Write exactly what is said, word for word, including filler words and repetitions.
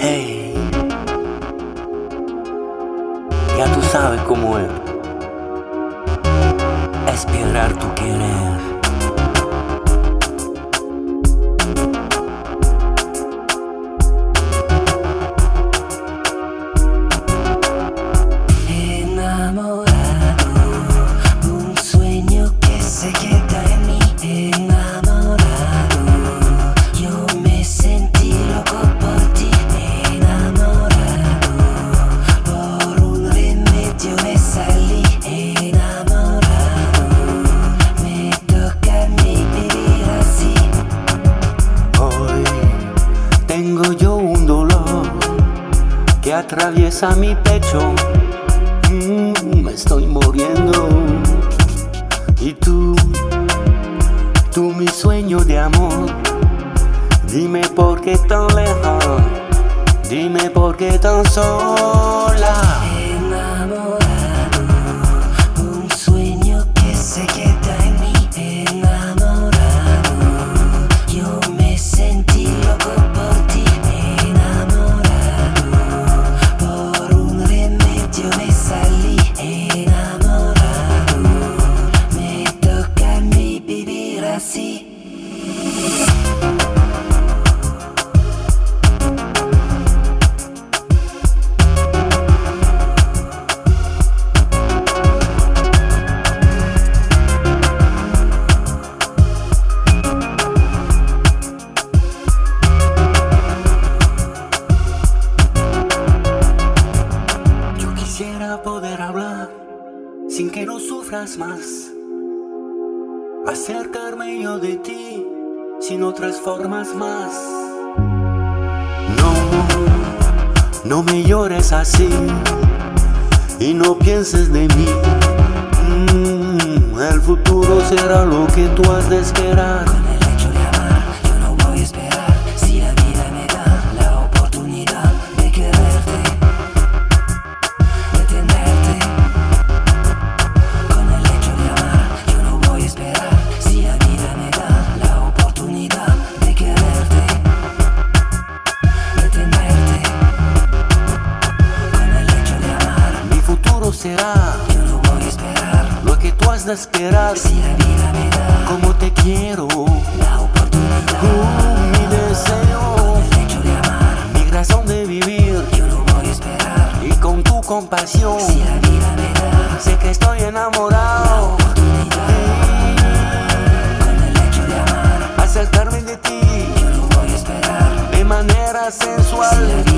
Hey, ya tú sabes cómo es. Esperar tu querer. Tengo yo un dolor que atraviesa mi pecho. mm, Me estoy muriendo. Y tú, tú mi sueño de amor. Dime por qué tan lejos, dime por qué tan sola. Enamorado, un sueño que se queda en mí. Enamorado, yo me sentí loco por ti. Enamorado, por un remedio me salí. Enamorado, me toca a mí vivir así. Quisiera poder hablar sin que no sufras más, acercarme yo de ti sin otras formas más. No, no me llores así y no pienses de mí. mm, El futuro será lo que tú has de esperar. Con el hecho de amar, yo no voy a esperar. Si la vida me da la oportunidad de quererte, de tenerte. Con el hecho de amar, yo no voy a esperar. Si la vida me da la oportunidad de quererte, de tenerte. Con el hecho de amar, Mi futuro será yo no voy a esperar. lo que tú has de esperar. Si la vida me da Como te quiero, la oportunidad, uh, mi deseo, con el hecho de amar, mi razón de vivir. yo no voy a esperar. Y con tu compasión Si la vida me da sé que estoy enamorado. con el hecho de amar, Acercarme de ti yo no voy a esperar. de manera Si sensual. la